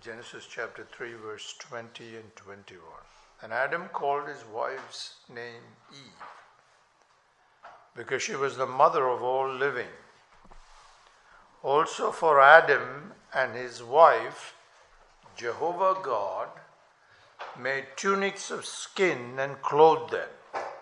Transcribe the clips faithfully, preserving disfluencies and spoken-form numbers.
Genesis chapter three, verse twenty and twenty-one. And Adam called his wife's name Eve, because she was the mother of all living. Also for Adam and his wife, Jehovah God made tunics of skin and clothed them.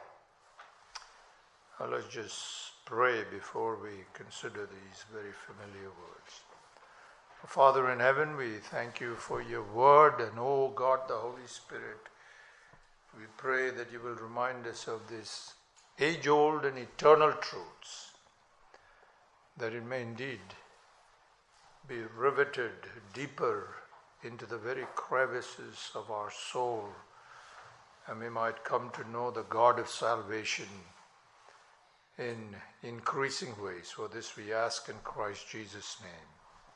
Now let's just pray before we consider these very familiar words. Father in heaven, we thank you for your word, and oh God, the Holy Spirit, we pray that you will remind us of these age-old and eternal truths, that it may indeed be riveted deeper into the very crevices of our soul, and we might come to know the God of salvation in increasing ways. For this we ask in Christ Jesus' name.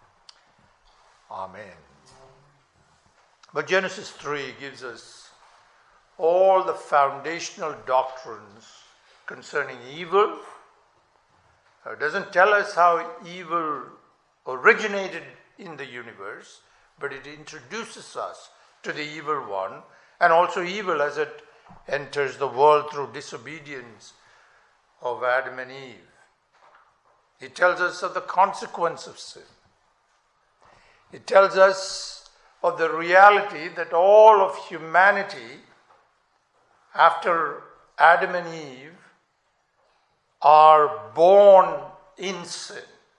Amen. But Genesis three gives us all the foundational doctrines concerning evil. It doesn't tell us how evil originated in the universe, but it introduces us to the evil one, and also evil as it enters the world through disobedience of Adam and Eve. It tells us of the consequence of sin. It tells us of the reality that all of humanity, after Adam and Eve, are born in sin.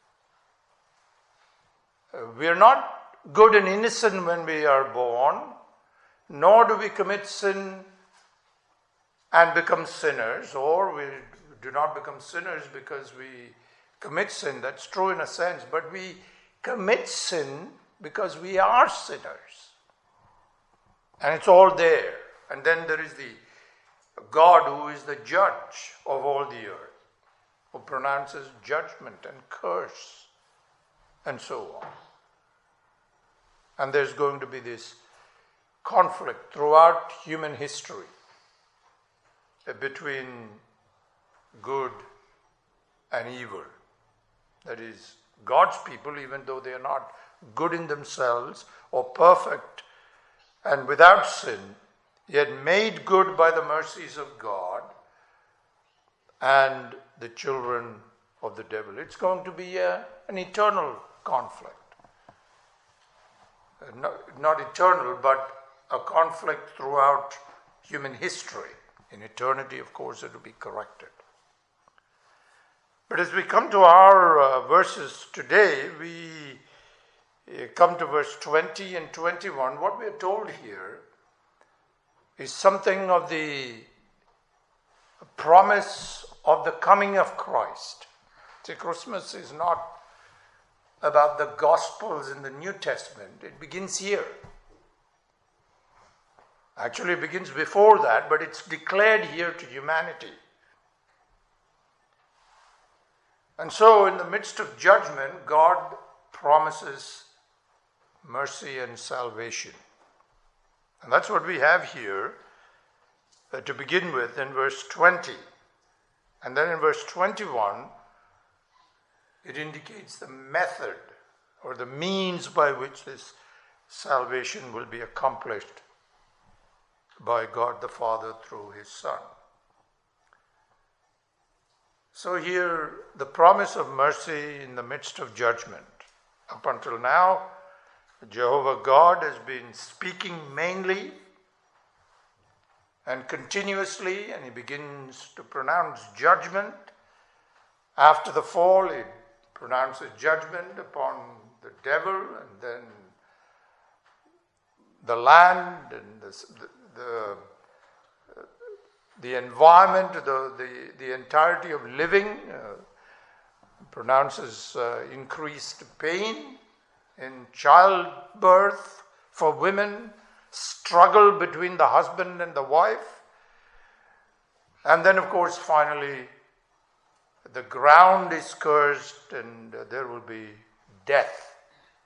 We are not good and innocent when we are born, nor do we commit sin and become sinners, or we do not become sinners because we commit sin. That's true in a sense, but we commit sin because we are sinners. And it's all there. And then there is the God who is the judge of all the earth, who pronounces judgment and curse and so on. And there's going to be this conflict throughout human history between good and evil. That is, God's people, even though they are not good in themselves or perfect and without sin, yet made good by the mercies of God, and the children of the devil. It's going to be a, an eternal conflict. Not, not eternal, but a conflict throughout human history. In eternity, of course, it will be corrected. But as we come to our uh, verses today, we uh, come to verse twenty and twenty-one. What we are told here is something of the promise of the coming of Christ. See, Christmas is not about the Gospels in the New Testament. It begins here. Actually, it begins before that, but it's declared here to humanity. And so, in the midst of judgment, God promises mercy and salvation. And that's what we have here uh, to begin with in verse twenty. And then in verse twenty-one, it indicates the method or the means by which this salvation will be accomplished by God the Father through His Son. So here, the promise of mercy in the midst of judgment. Up until now, Jehovah God has been speaking mainly and continuously, and He begins to pronounce judgment. After the fall, He pronounces judgment upon the devil, and then the land and the, the, the environment, the, the, the entirety of living, uh, pronounces uh, increased pain in childbirth for women, struggle between the husband and the wife, and then of course finally the ground is cursed and uh, there will be death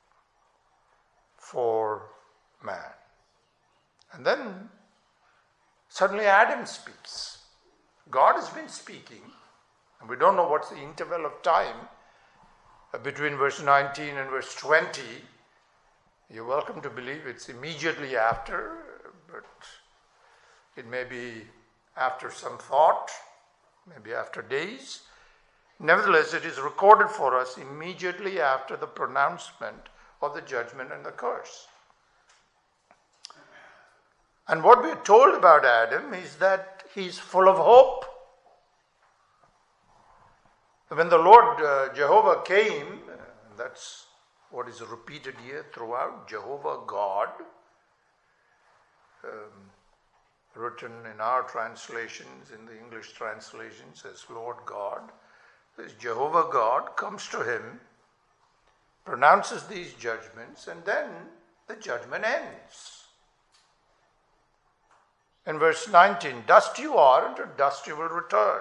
for man. And then suddenly Adam speaks. God has been speaking, and we don't know what's the interval of time uh, between verse nineteen and verse twenty, You're welcome to believe it's immediately after, but it may be after some thought, maybe after days. Nevertheless, it is recorded for us immediately after the pronouncement of the judgment and the curse. And what we are told about Adam is that he's full of hope. When the Lord uh, Jehovah came, uh, that's what is repeated here throughout, Jehovah God, um, written in our translations, in the English translations as Lord God. This Jehovah God comes to him, pronounces these judgments, and then the judgment ends. In verse nineteen, dust you are, and to dust you will return.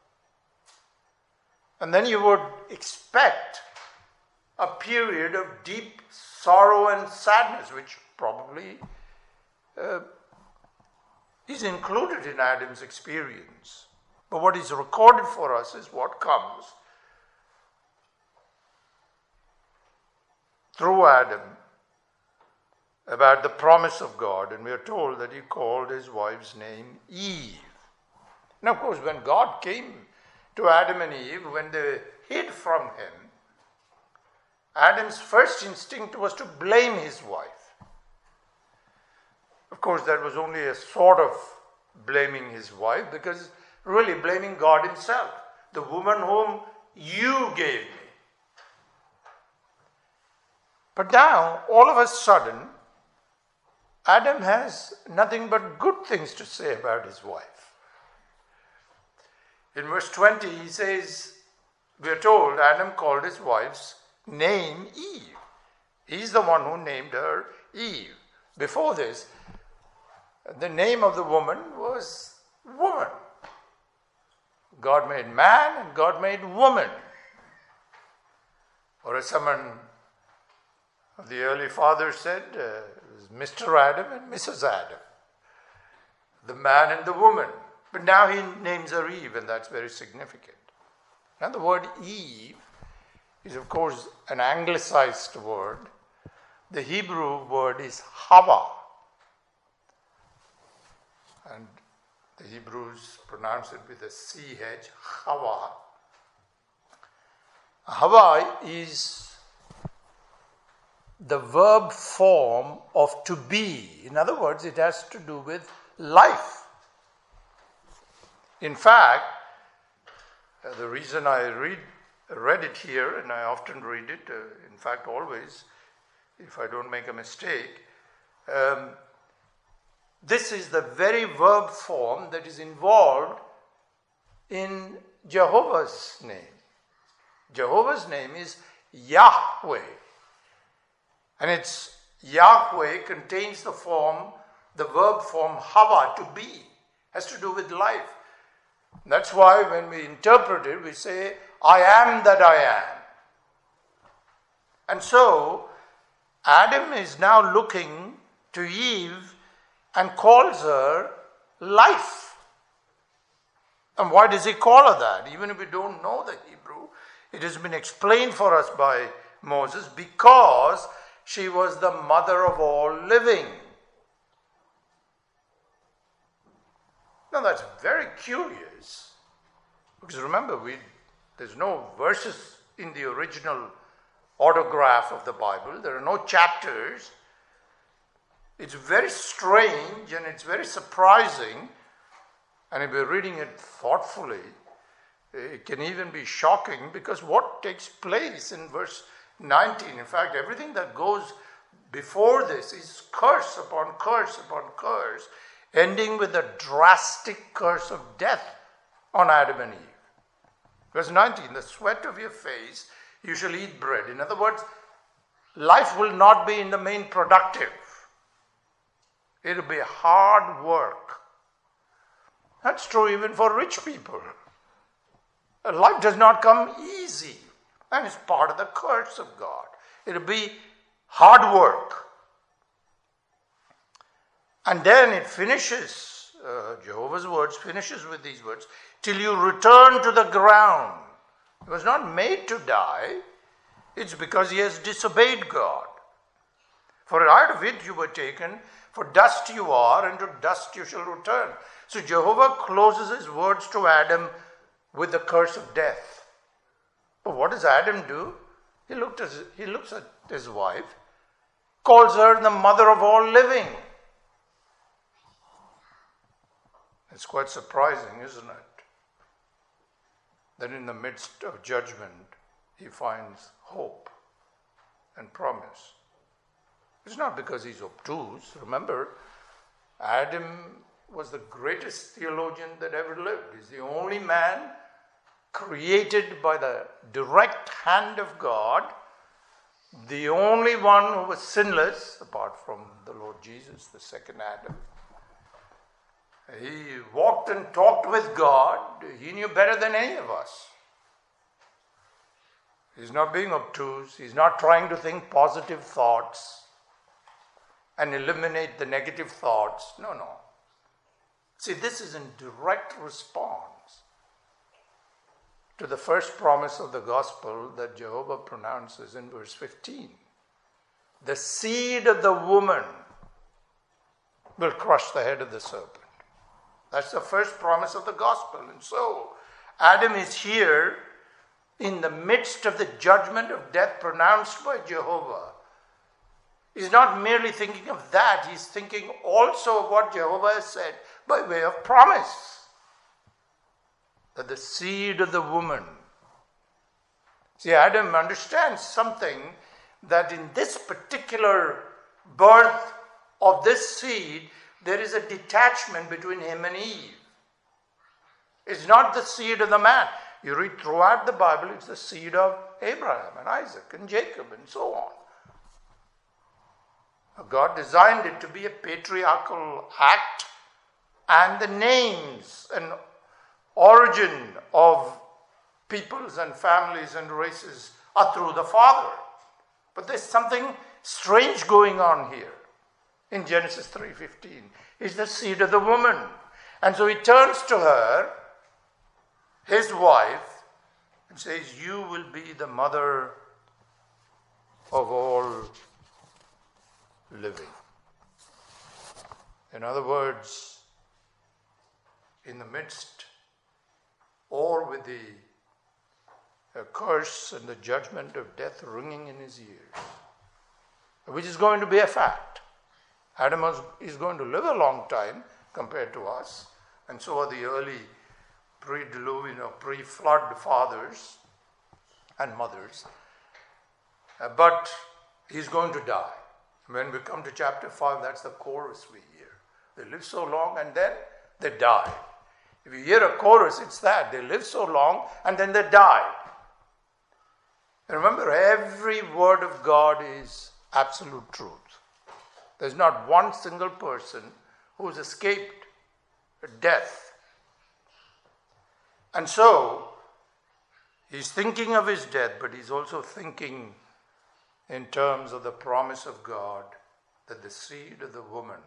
And then you would expect a period of deep sorrow and sadness, which probably uh, is included in Adam's experience. But what is recorded for us is what comes through Adam about the promise of God. And we are told that he called his wife's name Eve. Now, of course, when God came to Adam and Eve, when they hid from him, Adam's first instinct was to blame his wife. Of course, that was only a sort of blaming his wife, because really blaming God himself, the woman whom you gave me. But now, all of a sudden, Adam has nothing but good things to say about his wife. In verse twenty, he says, we are told Adam called his wife's name Eve. He's the one who named her Eve. Before this, the name of the woman was woman. God made man and God made woman. Or as someone of the early fathers said, uh, it was Mister Adam and Missus Adam. The man and the woman. But now he names her Eve, and that's very significant. Now the word Eve is, of course, an anglicized word. The Hebrew word is Hava. And the Hebrews pronounce it with a C H, Hava. Hava is the verb form of to be. In other words, it has to do with life. In fact, uh, the reason I read read it here, and I often read it, uh, in fact always, if I don't make a mistake, um, this is the very verb form that is involved in Jehovah's name. Jehovah's name is Yahweh. And it's Yahweh contains the form, the verb form Hava, to be, has to do with life. That's why when we interpret it, we say, I am that I am. And so, Adam is now looking to Eve and calls her life. And why does he call her that? Even if we don't know the Hebrew, it has been explained for us by Moses, because she was the mother of all living. Now that's very curious, because remember, we there's no verses in the original autograph of the Bible. There are no chapters. It's very strange and it's very surprising. And if we're reading it thoughtfully, it can even be shocking, because what takes place in verse nineteen, in fact, everything that goes before this is curse upon curse upon curse, ending with a drastic curse of death on Adam and Eve. Verse nineteen, the sweat of your face you shall eat bread. In other words, life will not be in the main productive. It will be hard work. That's true even for rich people. Life does not come easy, and it's part of the curse of God. It will be hard work. And then it finishes, uh, Jehovah's words finishes with these words, till you return to the ground. He was not made to die. It's because he has disobeyed God. For out of it you were taken, for dust you are, and to dust you shall return. So Jehovah closes his words to Adam with the curse of death. But what does Adam do? He, looked at, he looks at his wife, calls her the mother of all living. It's quite surprising, isn't it? That in the midst of judgment, he finds hope and promise. It's not because he's obtuse. Remember, Adam was the greatest theologian that ever lived. He's the only man created by the direct hand of God, the only one who was sinless, apart from the Lord Jesus, the second Adam. He walked and talked with God. He knew better than any of us. He's not being obtuse. He's not trying to think positive thoughts and eliminate the negative thoughts. No, no. See, this is in direct response to the first promise of the gospel that Jehovah pronounces in verse fifteen. The seed of the woman will crush the head of the serpent. That's the first promise of the gospel. And so, Adam is here in the midst of the judgment of death pronounced by Jehovah. He's not merely thinking of that, he's thinking also of what Jehovah has said by way of promise. That the seed of the woman. See, Adam understands something, that in this particular birth of this seed, there is a detachment between him and Eve. It's not the seed of the man. You read throughout the Bible, it's the seed of Abraham and Isaac and Jacob and so on. God designed it to be a patriarchal act, and the names and origin of peoples and families and races are through the father. But there's something strange going on here. In Genesis three fifteen, is the seed of the woman. And so he turns to her, his wife, and says, you will be the mother of all living. In other words, in the midst, or with the curse and the judgment of death ringing in his ears, which is going to be a fact. Adam is going to live a long time compared to us, and so are the early pre-diluvian or pre-flood fathers and mothers. Uh, but he's going to die. When we come to chapter five, that's the chorus we hear. They live so long and then they die. If you hear a chorus, it's that. They live so long and then they die. And remember, every word of God is absolute truth. There's not one single person who's escaped death. And so, he's thinking of his death, but he's also thinking in terms of the promise of God that the seed of the woman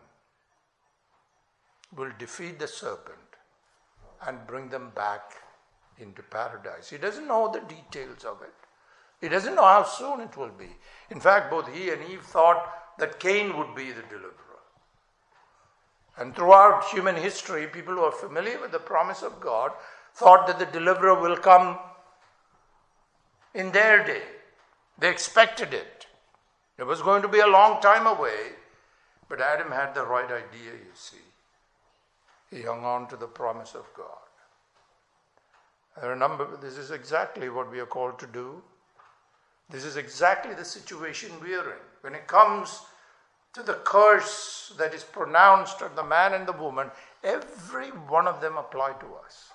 will defeat the serpent and bring them back into paradise. He doesn't know the details of it. He doesn't know how soon it will be. In fact, both he and Eve thought that Cain would be the deliverer. And throughout human history, people who are familiar with the promise of God thought that the deliverer will come in their day. They expected it. It was going to be a long time away, but Adam had the right idea, you see. He hung on to the promise of God. I remember, this is exactly what we are called to do. This is exactly the situation we are in. When it comes to the curse that is pronounced on the man and the woman, every one of them apply to us.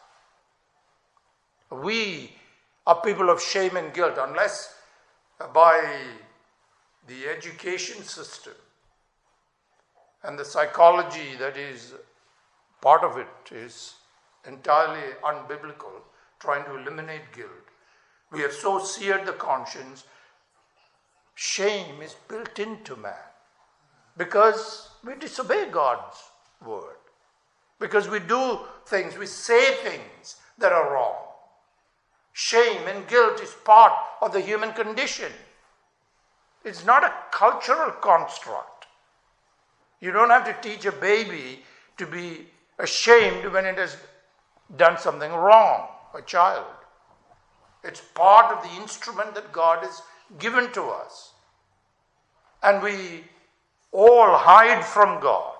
We are people of shame and guilt, unless by the education system and the psychology that is part of it is entirely unbiblical, trying to eliminate guilt. We have so seared the conscience, shame is built into man because we disobey God's word, because we do things, we say things that are wrong. Shame and guilt is part of the human condition. It's not a cultural construct. You don't have to teach a baby to be ashamed when it has done something wrong, a child. It's part of the instrument that God has given to us. And we all hide from God,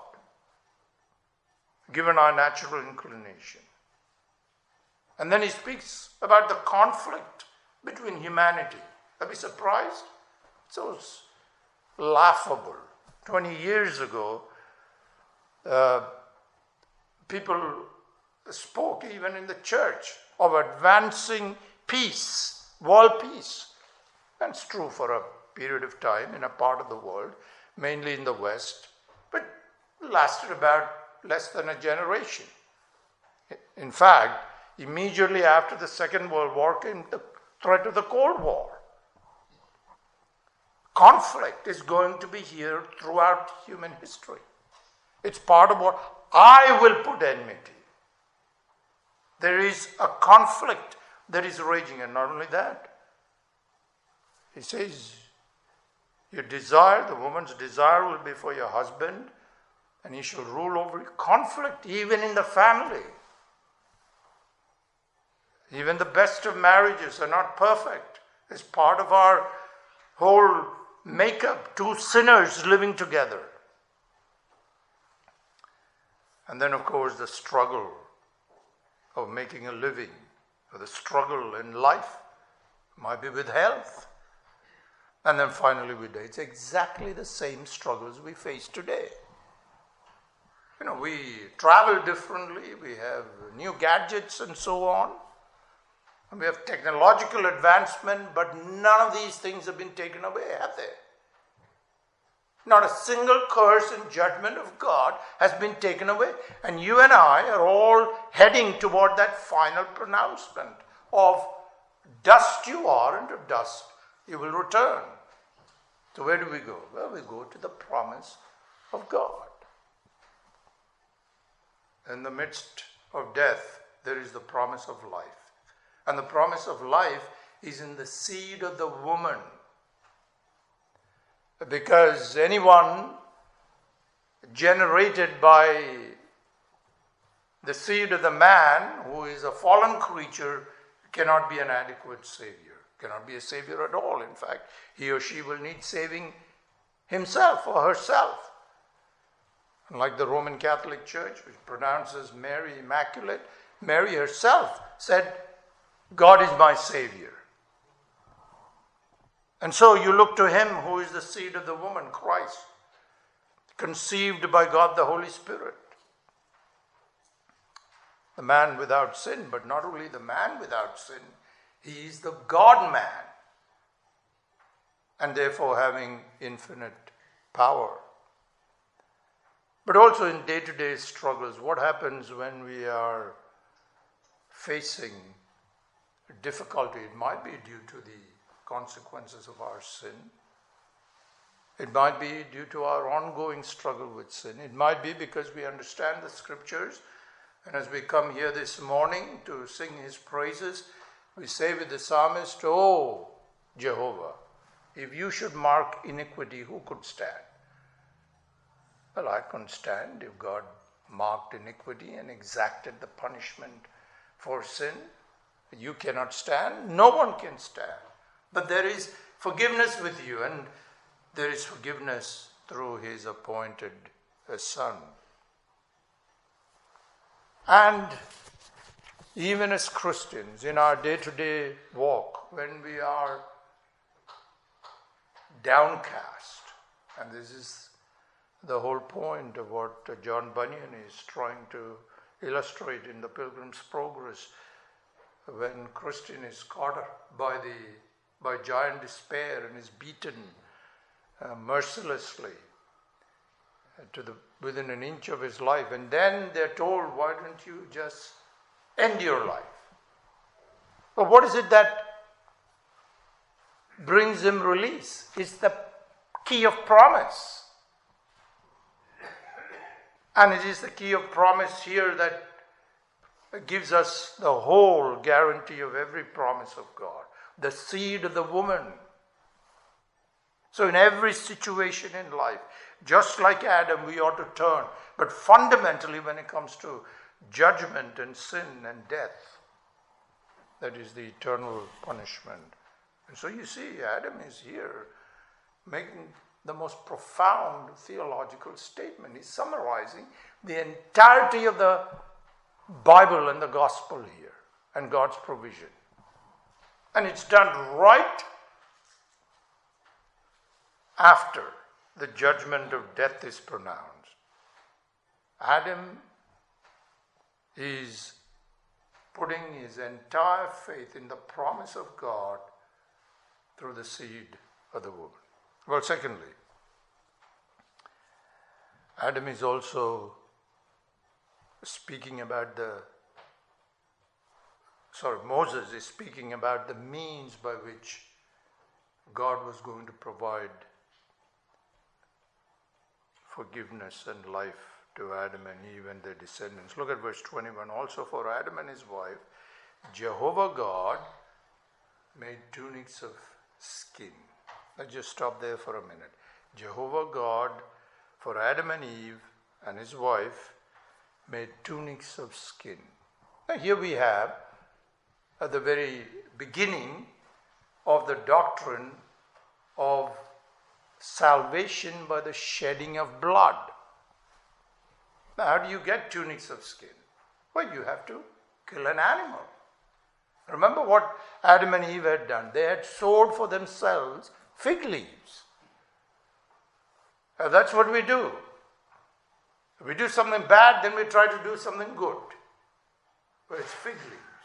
given our natural inclination. And then he speaks about the conflict between humanity. Are we surprised? So laughable. Twenty years ago, uh, people spoke even in the church of advancing peace, world peace. And it's true for a period of time in a part of the world, mainly in the West, but lasted about less than a generation. In fact, immediately after the Second World War came the threat of the Cold War. Conflict is going to be here throughout human history. It's part of what I will put enmity. There is a conflict that is raging, and not only that. He says, your desire, the woman's desire will be for your husband, and he shall rule over you. Conflict even in the family. Even the best of marriages are not perfect. It's part of our whole makeup, two sinners living together. And then, of course, the struggle of making a living, or the struggle in life, might be with health. And then finally with death. It's exactly the same struggles we face today. You know, we travel differently, we have new gadgets and so on. And we have technological advancement, but none of these things have been taken away, have they? Not a single curse and judgment of God has been taken away. And you and I are all heading toward that final pronouncement of dust you are, and to dust you will return. So where do we go? Well, we go to the promise of God. In the midst of death, there is the promise of life. And the promise of life is in the seed of the woman. Because anyone generated by the seed of the man, who is a fallen creature, cannot be an adequate savior. Cannot be a savior at all. In fact, he or she will need saving himself or herself. Like the Roman Catholic Church, which pronounces Mary immaculate, Mary herself said, God is my Savior. And so you look to him who is the seed of the woman, Christ, conceived by God the Holy Spirit. The man without sin, but not only the man without sin, he is the God-man, and therefore having infinite power. But also in day-to-day struggles, what happens when we are facing difficulty? It might be due to the consequences of our sin. It might be due to our ongoing struggle with sin. It might be because we understand the scriptures, and as we come here this morning to sing his praises, we say with the psalmist, "Oh, Jehovah, if you should mark iniquity, who could stand?" Well, I couldn't stand if God marked iniquity and exacted the punishment for sin. You cannot stand. No one can stand. But there is forgiveness with you, and there is forgiveness through his appointed Son. And even as Christians, in our day-to-day walk, when we are downcast, and this is the whole point of what John Bunyan is trying to illustrate in the Pilgrim's Progress, when Christian is caught up by the by giant despair and is beaten uh, mercilessly to the within an inch of his life, and then they're told, "Why don't you just end your life?" But what is it that brings him release? It's the key of promise. And it is the key of promise here that gives us the whole guarantee of every promise of God. The seed of the woman. So in every situation in life, just like Adam, we ought to turn. But fundamentally, when it comes to judgment and sin and death, that is the eternal punishment. And so you see, Adam is here making the most profound theological statement. He's summarizing the entirety of the Bible and the gospel here, and God's provision. And it's done right after the judgment of death is pronounced. Adam is putting his entire faith in the promise of God through the seed of the woman. Well, secondly, Adam is also speaking about the, sorry, Moses is speaking about the means by which God was going to provide forgiveness and life to Adam and Eve and their descendants. Look at verse twenty-one. Also for Adam and his wife, Jehovah God made tunics of skin. Let's just stop there for a minute. Jehovah God, for Adam and Eve and his wife, made tunics of skin. Now here we have, at the very beginning of the doctrine of salvation by the shedding of blood. Now, how do you get tunics of skin? Well, you have to kill an animal. Remember what Adam and Eve had done. They had sowed for themselves fig leaves. And that's what we do. If we do something bad, then we try to do something good. But it's fig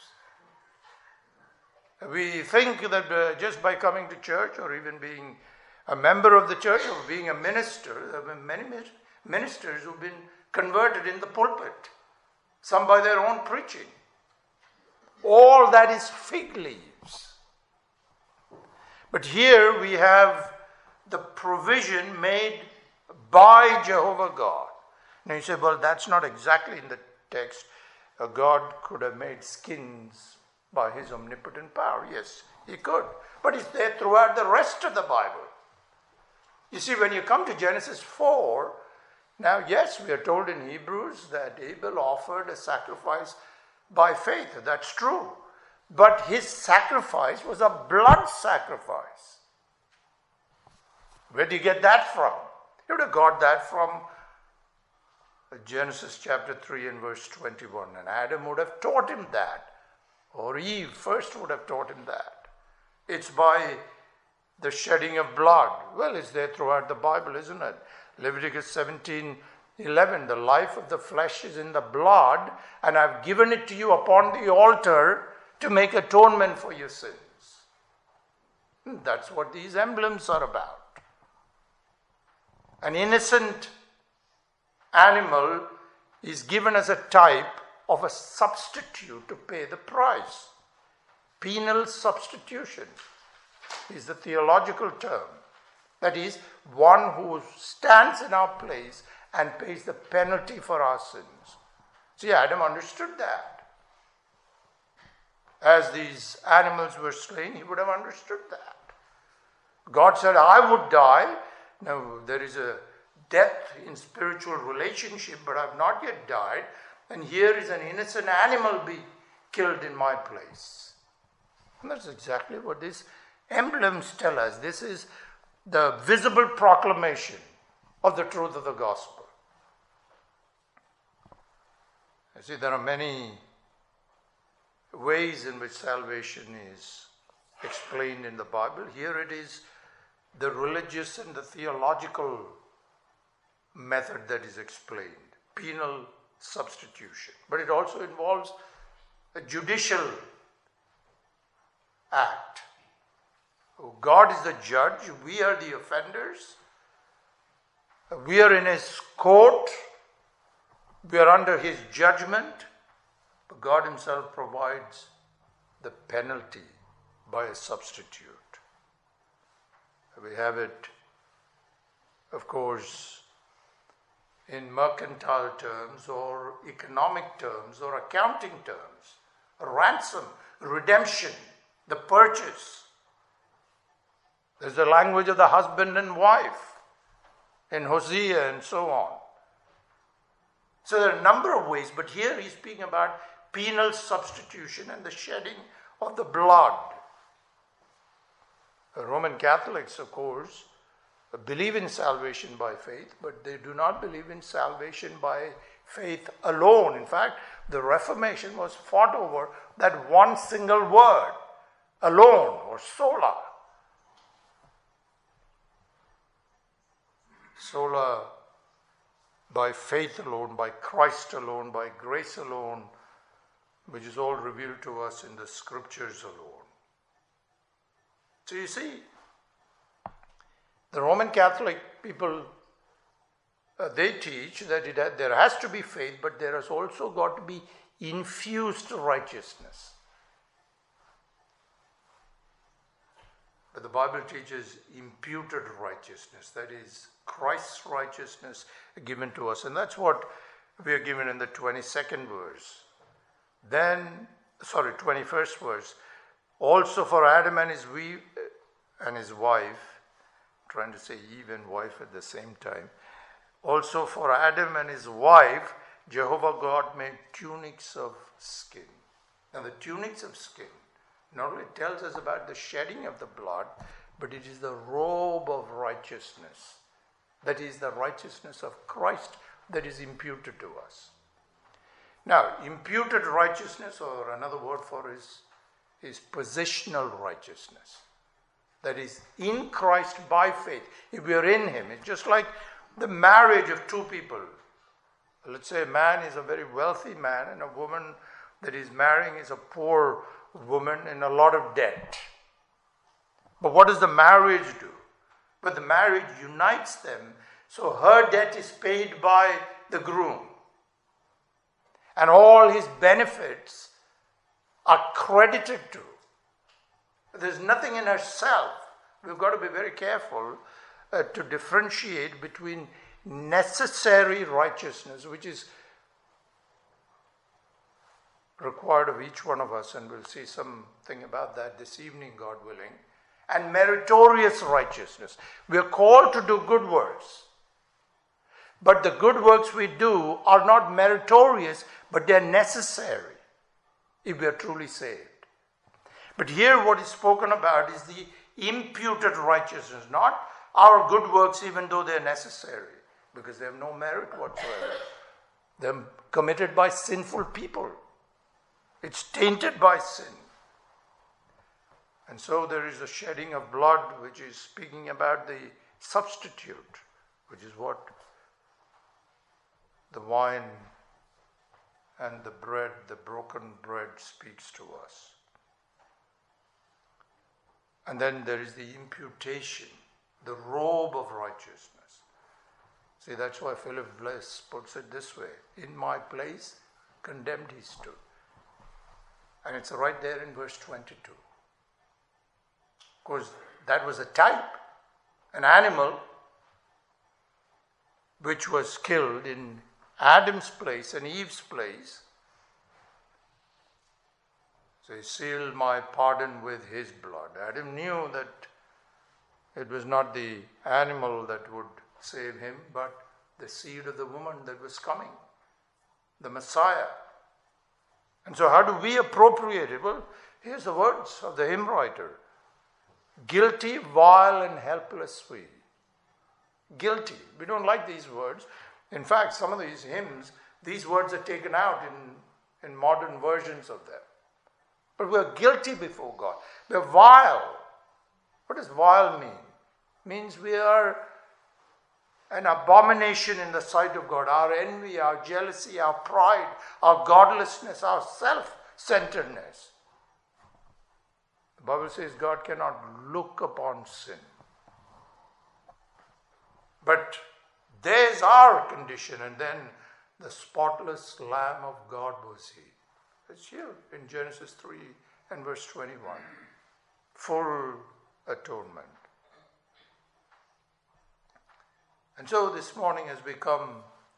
leaves. We think that uh, just by coming to church or even being a member of the church or being a minister, there have been many ministers who've been converted in the pulpit, some by their own preaching. All that is fig leaves. But here we have the provision made by Jehovah God. Now you say, well, that's not exactly in the text. Uh, God could have made skins by his omnipotent power. Yes, he could. But it's there throughout the rest of the Bible. You see, when you come to Genesis four, now, yes, we are told in Hebrews that Abel offered a sacrifice by faith. That's true. But his sacrifice was a blood sacrifice. Where do you get that from? You would have got that from Genesis chapter three and verse twenty-one. And Adam would have taught him that. Or Eve first would have taught him that. It's by the shedding of blood. Well, it's there throughout the Bible, isn't it? Leviticus seventeen eleven, the life of the flesh is in the blood, and I've given it to you upon the altar to make atonement for your sins. That's what these emblems are about. An innocent animal is given as a type of a substitute to pay the price. Penal substitution is the theological term. That is, one who stands in our place and pays the penalty for our sins. See, Adam understood that. As these animals were slain, he would have understood that. God said, I would die. Now, there is a death in spiritual relationship, but I have not yet died. And here is an innocent animal be killed in my place. And that's exactly what these emblems tell us. This is the visible proclamation of the truth of the gospel. You see, there are many ways in which salvation is explained in the Bible. Here it is the religious and the theological method that is explained. Penal substitution. But it also involves a judicial act. God is the judge, we are the offenders. We are in his court, we are under his judgment, but God himself provides the penalty by a substitute. We have it, of course, in mercantile terms or economic terms or accounting terms. Ransom, redemption, the purchase There's the language of the husband and wife in Hosea and so on. So there are a number of ways, but here he's speaking about penal substitution and the shedding of the blood. The Roman Catholics, of course, believe in salvation by faith, but they do not believe in salvation by faith alone. In fact, the Reformation was fought over that one single word, alone or sola. Sola, by faith alone, by Christ alone, by grace alone, which is all revealed to us in the scriptures alone. So you see, the Roman Catholic people, uh, they teach that it ha- there has to be faith, but there has also got to be infused righteousness. But the Bible teaches imputed righteousness, that is, Christ's righteousness given to us. And that's what we are given in the twenty-second verse. Then, sorry, twenty-first verse. Also for Adam and his, we, and his wife, trying to say Eve and wife at the same time. Also for Adam and his wife, Jehovah God made tunics of skin. Now the tunics of skin not only tells us about the shedding of the blood, but it is the robe of righteousness. That is the righteousness of Christ that is imputed to us. Now, imputed righteousness, or another word for it, is, is positional righteousness. That is, in Christ by faith. If we are in Him, it's just like the marriage of two people. Let's say a man is a very wealthy man and a woman that he's marrying is a poor woman in a lot of debt. But what does the marriage do? But the marriage unites them, so her debt is paid by the groom. And all his benefits are credited to. There's nothing in herself. We've got to be very careful uh, to differentiate between necessary righteousness, which is required of each one of us, and we'll see something about that this evening, God willing, and meritorious righteousness. We are called to do good works. But the good works we do are not meritorious, but they are necessary if we are truly saved. But here what is spoken about is the imputed righteousness, not our good works even though they are necessary, because they have no merit whatsoever. They are committed by sinful people. It's tainted by sin. And so there is a shedding of blood, which is speaking about the substitute, which is what the wine and the bread, the broken bread, speaks to us. And then there is the imputation, the robe of righteousness. See, that's why Philip Bliss puts it this way: in my place, condemned he stood. And it's right there in verse twenty-two. Of course, that was a type, an animal which was killed in Adam's place and Eve's place. So he sealed my pardon with his blood. Adam knew that it was not the animal that would save him, but the seed of the woman that was coming, the Messiah. And so how do we appropriate it? Well, here's the words of the hymn writer. Guilty, vile, and helpless we. Guilty. We don't like these words. In fact, some of these hymns, these words are taken out in, in modern versions of them. But we're guilty before God. We're vile. What does vile mean? It means we are an abomination in the sight of God. Our envy, our jealousy, our pride, our godlessness, our self-centeredness. The Bible says God cannot look upon sin. But there's our condition, and then the spotless Lamb of God was He. It's here in Genesis three and verse twenty-one. Full atonement. And so this morning, as we come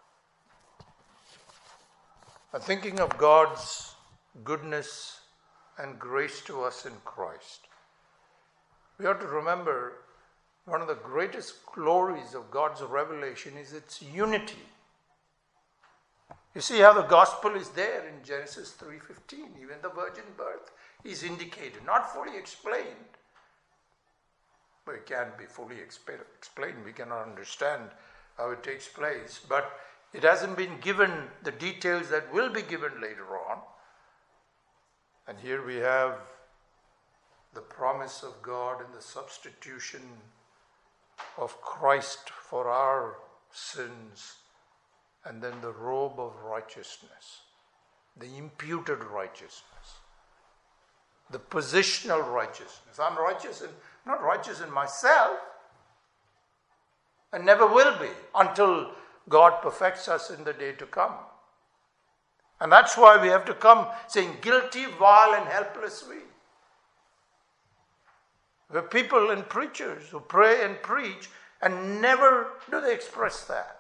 thinking of God's goodness and grace to us in Christ, we ought to remember One of the greatest glories of God's revelation is its unity. You see how the gospel is there in Genesis three fifteen. Even the virgin birth is indicated, not fully explained. But it can't be fully exp- explained. We cannot understand how it takes place. But it hasn't been given the details that will be given later on. And here we have the promise of God and the substitution of Christ for our sins, and then the robe of righteousness, the imputed righteousness, the positional righteousness. I'm righteous, in, not righteous in myself, and never will be until God perfects us in the day to come. And that's why we have to come saying, guilty, vile, and helpless we. There are people and preachers who pray and preach, and never do they express that.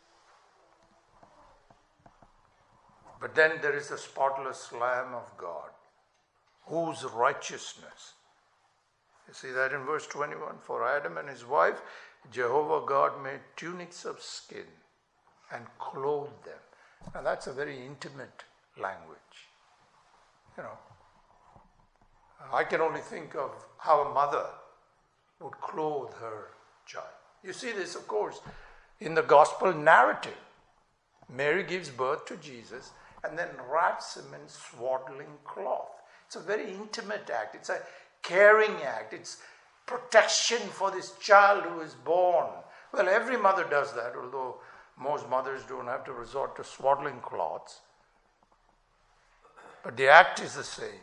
But then there is the spotless Lamb of God, whose righteousness. You see that in verse twenty-one. For Adam and his wife, Jehovah God made tunics of skin and clothed them. Now that's a very intimate language. You know, I can only think of how a mother would clothe her child. You see this, of course, in the gospel narrative. Mary gives birth to Jesus and then wraps him in swaddling cloth. It's a very intimate act. It's a caring act. It's protection for this child who is born. Well, every mother does that, although most mothers don't have to resort to swaddling cloths. But the act is the same.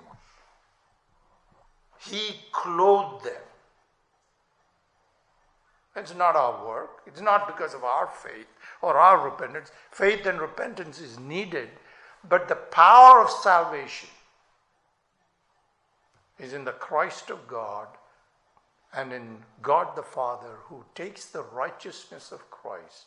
He clothed them. It's not our work. It's not because of our faith or our repentance. Faith and repentance is needed, but the power of salvation is in the Christ of God and in God the Father, who takes the righteousness of Christ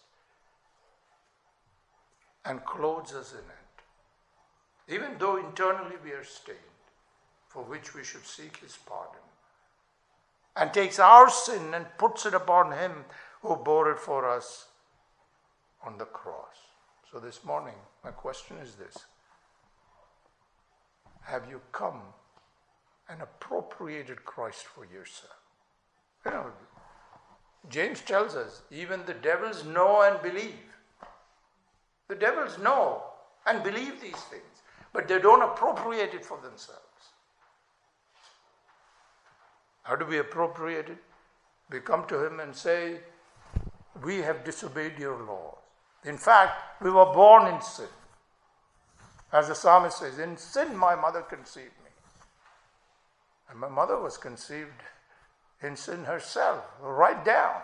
and clothes us in it, even though internally we are stained, for which we should seek his pardon, and takes our sin and puts it upon him who bore it for us on the cross. So this morning, my question is this: have you come and appropriated Christ for yourself? You know, James tells us, even the devils know and believe. The devils know and believe these things, but they don't appropriate it for themselves. How do we appropriate it? We come to him and say, we have disobeyed your laws. In fact, we were born in sin. As the psalmist says, in sin my mother conceived me. And my mother was conceived in sin herself, right down.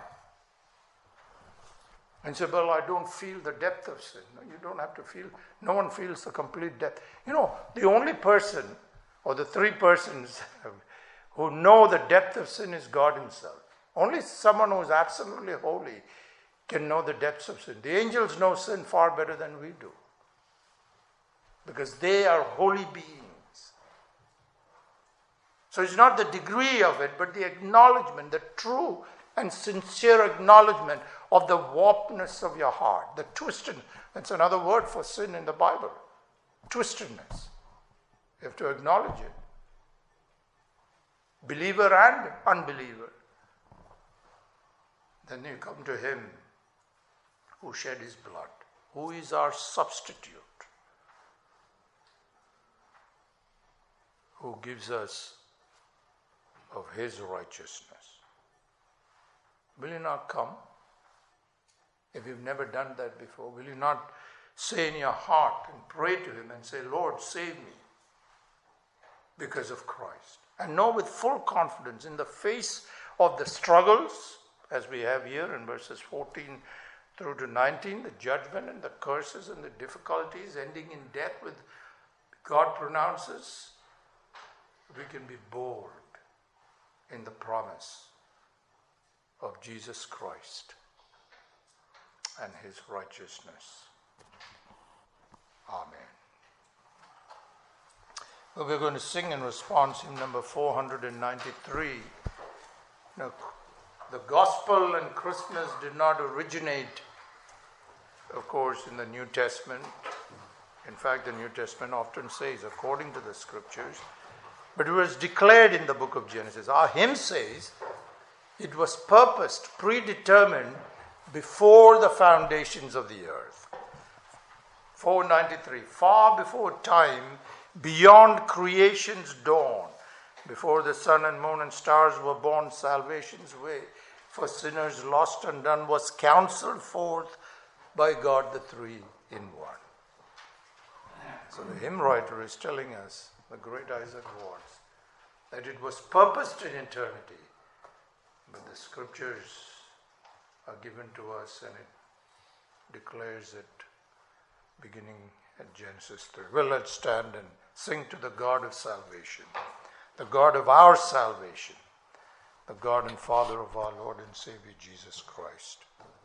And say, well, I don't feel the depth of sin. No, you don't have to feel, no one feels the complete depth. You know, the only person, or the three persons who know the depth of sin is God himself. Only someone who is absolutely holy can know the depths of sin. The angels know sin far better than we do, because they are holy beings. So it's not the degree of it, but the acknowledgement, the true and sincere acknowledgement of the warpedness of your heart, the twistedness. That's another word for sin in the Bible. Twistedness. You have to acknowledge it. Believer and unbeliever. Then you come to him who shed his blood, who is our substitute, who gives us of his righteousness. Will you not come? If you've never done that before, will you not say in your heart and pray to him and say, Lord, save me because of Christ? And know with full confidence, in the face of the struggles, as we have here in verses fourteen through to nineteen, the judgment and the curses and the difficulties ending in death, with God pronounces, we can be bold in the promise of Jesus Christ and his righteousness. Amen. Well, we're going to sing in response hymn number four hundred ninety-three. Now, The gospel and Christmas did not originate, of course, in the New Testament. In fact, the New Testament often says, according to the scriptures, but it was declared in the book of Genesis. Our hymn says, it was purposed, predetermined before the foundations of the earth. four ninety-three, far before time, beyond creation's dawn, before the sun and moon and stars were born, salvation's way for sinners lost and undone was counseled forth by God the three in one. So the hymn writer is telling us, the great Isaac Watts, that it was purposed in eternity, but the scriptures are given to us and it declares it beginning at Genesis three. Well, let's stand and sing to the God of salvation, the God of our salvation, the God and Father of our Lord and Savior Jesus Christ.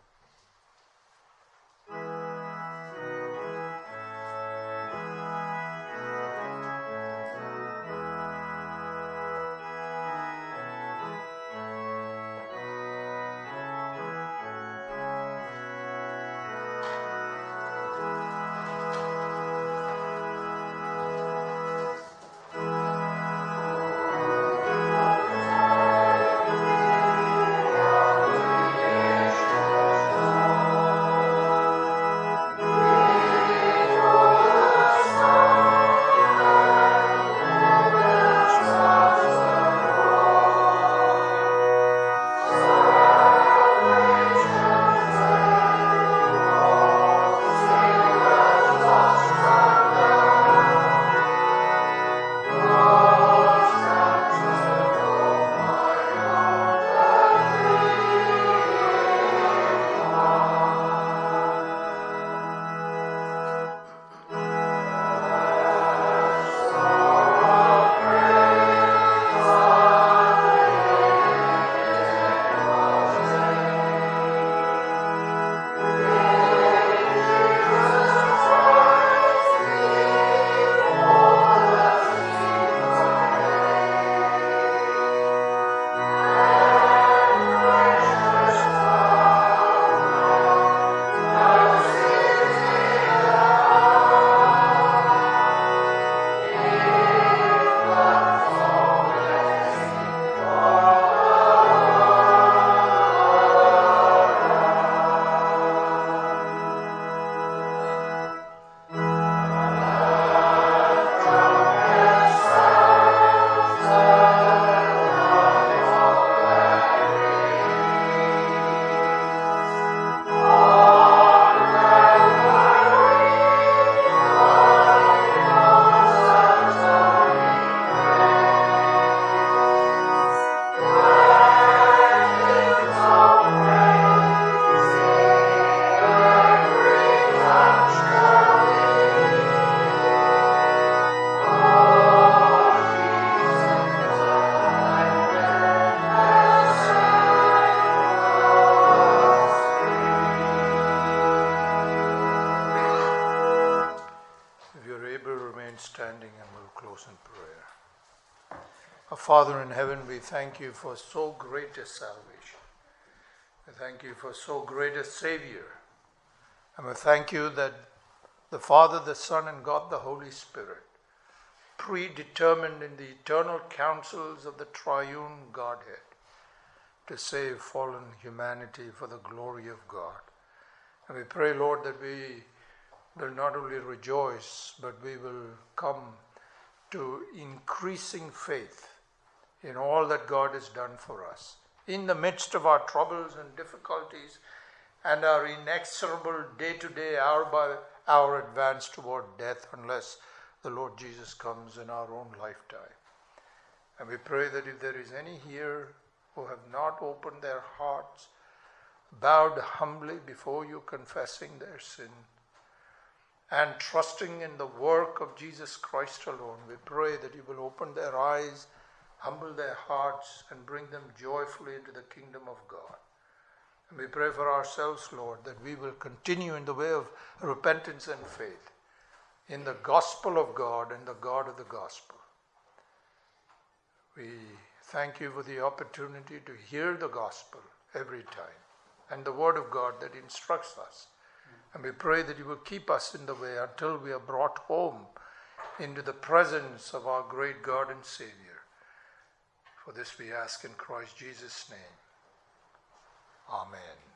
Father in heaven, we thank you for so great a salvation. We thank you for so great a Savior. And we thank you that the Father, the Son, and God the Holy Spirit, predetermined in the eternal counsels of the triune Godhead to save fallen humanity for the glory of God. And we pray, Lord, that we will not only rejoice, but we will come to increasing faith in all that God has done for us. In the midst of our troubles and difficulties and our inexorable day-to-day, hour by hour advance toward death, unless the Lord Jesus comes in our own lifetime. And we pray that if there is any here who have not opened their hearts, bowed humbly before you, confessing their sin, and trusting in the work of Jesus Christ alone, we pray that you will open their eyes, humble their hearts, and bring them joyfully into the kingdom of God. And we pray for ourselves, Lord, that we will continue in the way of repentance and faith, in the gospel of God and the God of the gospel. We thank you for the opportunity to hear the gospel every time and the word of God that instructs us. And we pray that you will keep us in the way until we are brought home into the presence of our great God and Savior. For this we ask in Christ Jesus' name. Amen.